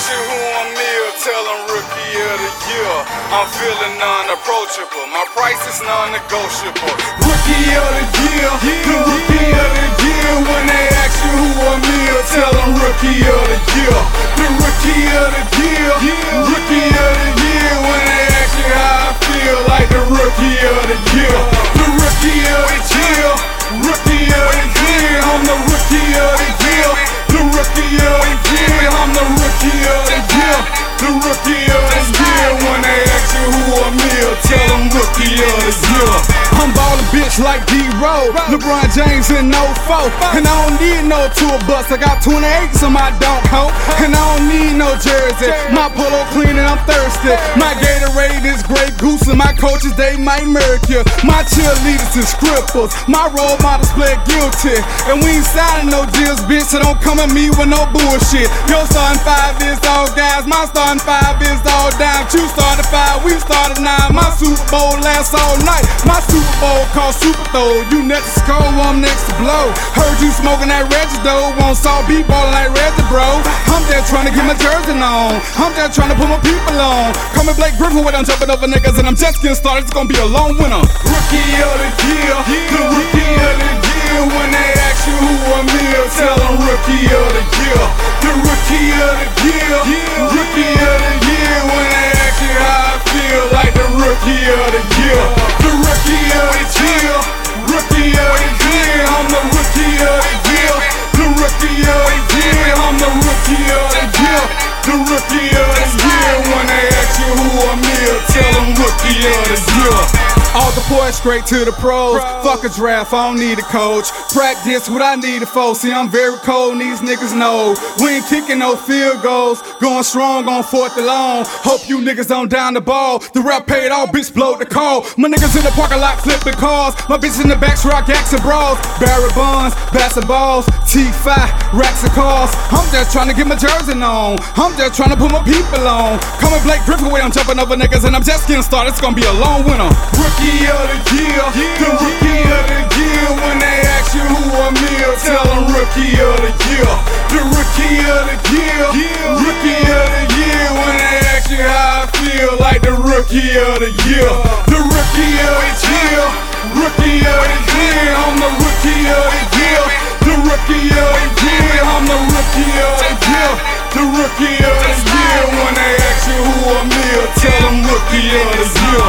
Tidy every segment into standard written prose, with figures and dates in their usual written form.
ask you who I'm near, tell them rookie of the year. I'm feeling unapproachable, my price is non-negotiable. Rookie of the year, the rookie of the year. When they ask you who I'm near, tell them rookie of the year. The rookie of the year, rookie of the year. When they ask you how I feel, like the rookie of the year. The rookie of the year, rookie of the year. I'm the rookie of the year. The rookie of the year, I'm the rookie of the year. The rookie of the year. When they ask you who I'm near, tell them rookie of the year. I'm ballin' bitch like D-Roll, LeBron James in 04. And I don't need no tour bus, I got 20 acres on my dog hoe. And I don't need no jersey, my polo clean and I'm thirsty. My Gatorade is Grey Goose and my coaches, they might murk you. My cheerleaders is scrippers, my role models play guilty. And we ain't signing no deals, bitch, so don't come at me with no bullshit. Your starting five is all guys, my starting five is all dime. You started five, we started nine. My Super Bowl lasts all night, my Super Bowl called Super Bowl. You next to score, I'm next to blow. Heard you smoking that Reggie though, won't saw beat ballin' like Reggie, bro. I'm just trying to get my jersey on, I'm just trying to put my people on. Call me Blake Griffin when I'm jumping over niggas and I'm just getting started, it's gonna be a long winter. Rookie of the year, the rookie of the year. When they ask you who I'm near, tell them rookie of the year. The rookie of the year, rookie of the year. When they ask you how I feel, like the rookie of the year. The rookie of the year, rookie of the year. I'm the rookie of the year. The rookie of the year, I'm the rookie of the year. The rookie of the year. When they ask you who I'm near, tell them rookie of the year. All the points straight to the pros. Fuck a draft, I don't need a coach. Practice what I need it for. See, I'm very cold and these niggas know. We ain't kicking no field goals. Going strong on 4th and long. Hope you niggas don't down the ball. The rap paid all, bitch blowed the call. My niggas in the parking lot flipping cars. My bitch in the back rock acts and bras. Barry Bonds, basketballs, T5, racks of cars. I'm just trying to get my jersey on. I'm just trying to put my people on. Coming Blake Griffin way, I'm jumping over niggas and I'm just getting started. It's gonna be a long winter. Rookie of the year, the rookie of the year. When they ask you who I'm near, tell them rookie of the year. The rookie of the year, rookie of the year. When they ask you how I feel, like the rookie of the year. The rookie of the year, rookie of the year. I'm the rookie of the year. The rookie of the year, I'm the rookie of the year. The rookie of the year. When they ask you who I'm near, tell them rookie of the year.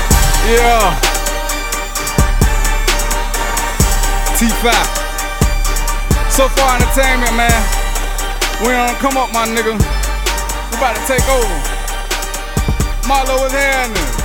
Yeah. T5. So Far Entertainment, man. We on come up, my nigga. We about to take over. Marlo is here.